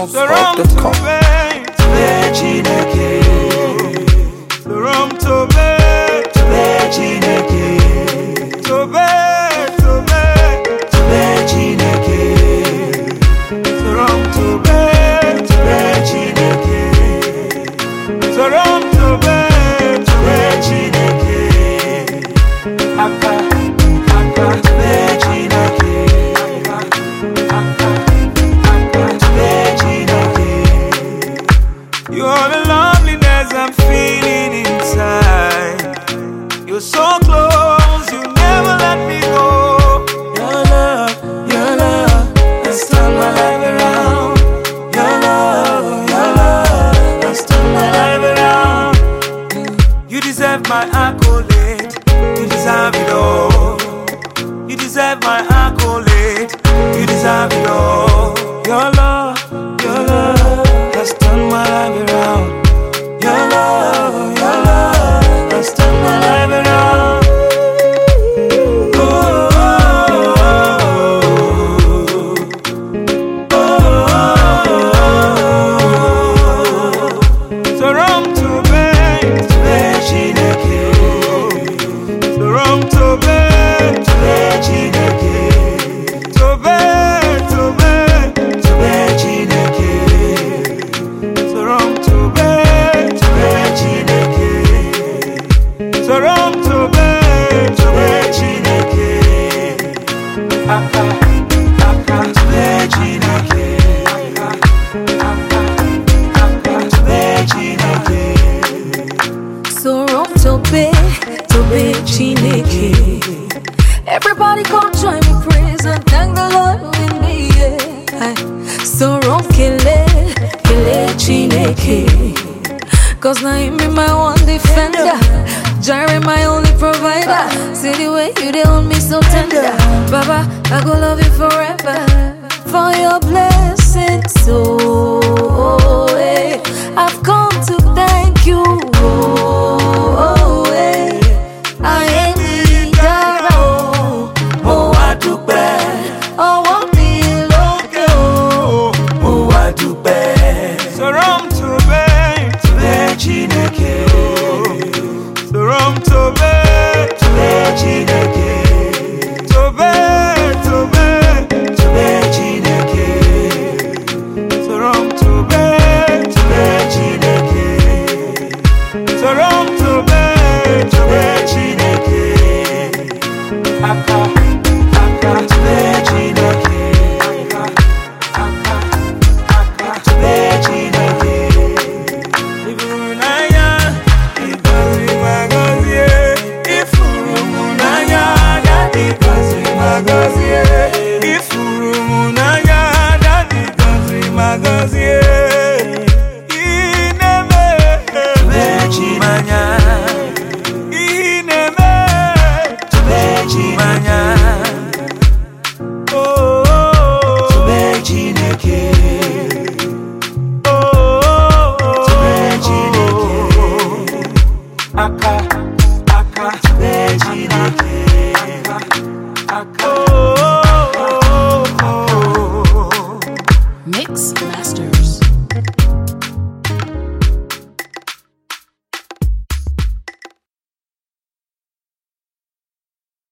Soundscribe.com. You're the loneliness I'm feeling inside. You're so close, you never let me go. Your love has turned my life around. Your love has turned my life around. You deserve my accolade, you deserve it all. You deserve my accolade, you deserve it all. Your love has turned my life around. Your love has turned my life around. Everybody come join me praise and thank the Lord with me, yeah. So wrong, kele chineke. Cause now him be my one defender, Jireh my only provider. See the way you dey hold me so tender, Baba, I go love you forever. For your blessings, so hey, I've come to thank you. I ain't need that. Mo wá dúpẹ́, ọwọ́ mi lókè o. mo wá dúpẹ́. Sọ̀rọ̀ m tó bẹ́ẹ̀ Chineke. Sọ̀rọ̀ m tó bẹ́ẹ̀ Chineke. Tó bẹ́ẹ̀ Chineke. Sọ̀rọ̀ m tó bẹ́ẹ̀ Chineke. Sọ̀rọ̀ m tó bẹ́ẹ̀ Chineke. Aka Chineke. Chineke. Ifunanya, ikozi magozie. Ifunanya, ikozi magozie. Ifunanya, ikozi magozie. Ineme, Chimanya. Ineme, Chimanya. Chineke. Aka Chineke. Aka